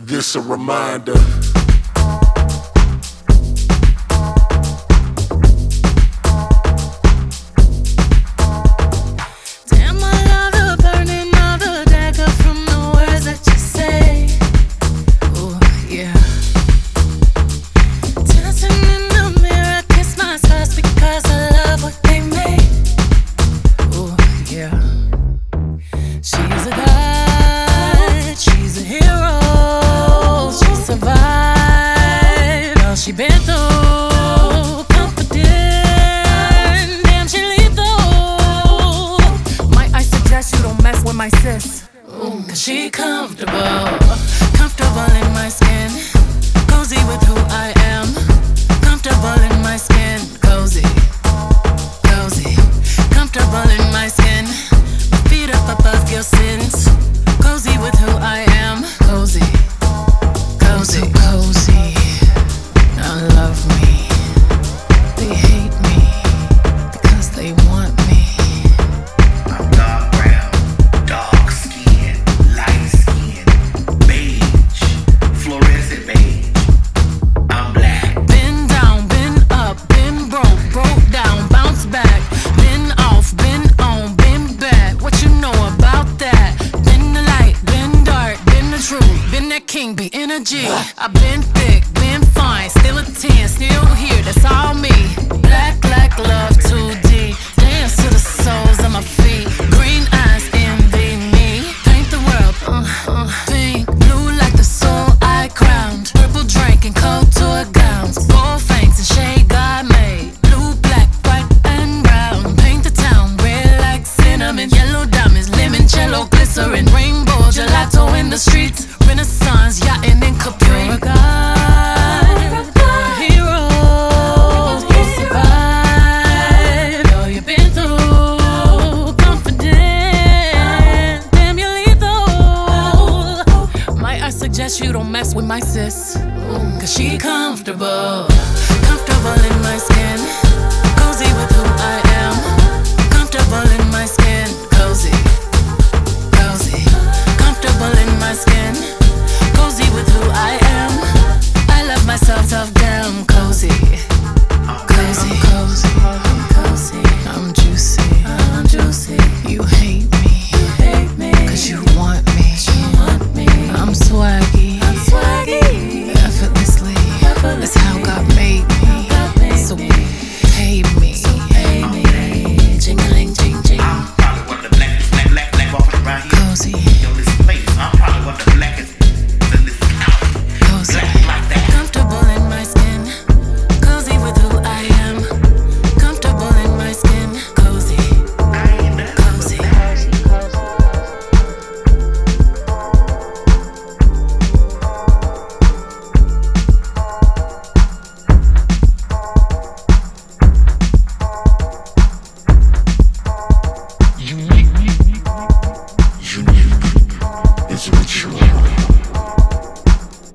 this a reminder. She's a god, she's a hero. She survived all she been through. Confident, damn she lethal. Might I suggest you don't mess with my sis? Cause she comfortable, comfortable in my skin. Cozy with who I am, comfortable in my skin. Cozy, cozy, comfortable in my skin. Feet up above your sins. Cozy with who I am. Cozy, cozy, cozy. Now love me. They hate me because they want me. I'm dark brown, dark skin, light skin, beige, fluorescent beige. I'm black. Been down, been up, been broke, broke down, bounce back. Been off, been on, been back. What you know about that? Been the light, been dark, been the truth, been that king, be energy. I've been thick, been fine, still a 10, still here, that's all me. Black, black love 2D, dance to the soles of my feet. Green eyes envy me, paint the world, pink, blue like the soul I crowned. Purple drink and cold tour gowns, gold fangs and shade God made. Blue, black, white and brown, paint the town red like cinnamon. Yellow diamonds, limoncello, glycerin, rainbow gelato in the streets. Renaissance yachting in Capri. You're a god, a hero. You survived all you've been through. Confident, damn you're lethal. Might I suggest you don't mess with my sis? Cause she comfortable, comfortable in my skin.